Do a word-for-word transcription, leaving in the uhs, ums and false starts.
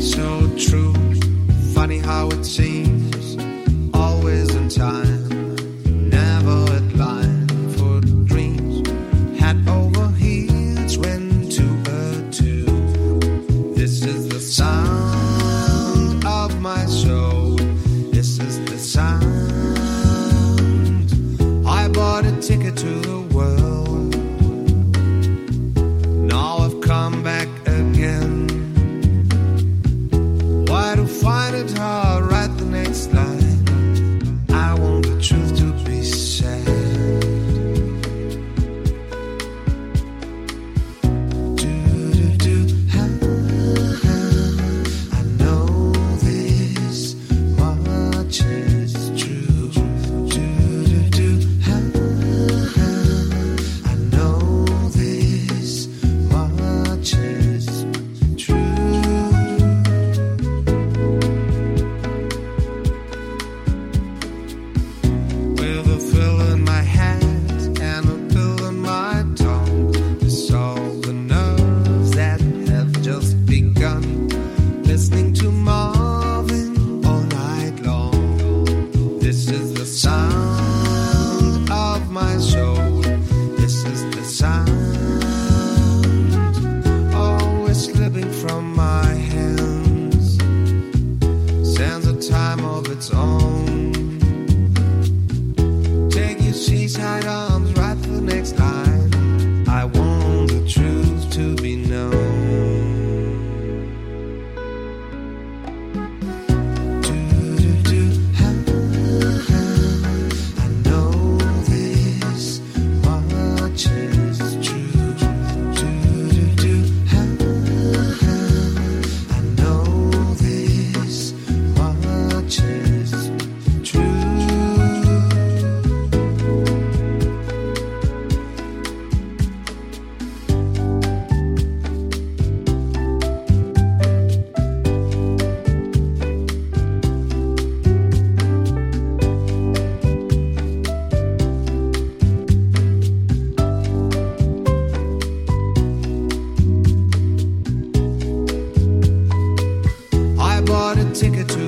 so true. Funny how it seems, always in time, never at line for dreams. Head over heels, went to a two. This is the sound of my soul. This is the sound. I bought a ticket to the world. Now I've come back again. Why to find it hard, write the next line. I want the truth to be said. Do, do, do, ha, ha. I know this much is true. Do, do, do, ha, ha. I know this much is true. With a fill in my hand and a pill in my tongue to solve the nerves that have just begun. Listening to Marvin all night long. This is the sound of my soul. This is the sound. Always slipping from my hands. Sands a time of its own. Take your seaside arms, write the next line. I want the truth to be known. Do, do, do, ha, ha. I know this much is true. Do, do, do, ha, ha. I know this much is true. I bought a ticket to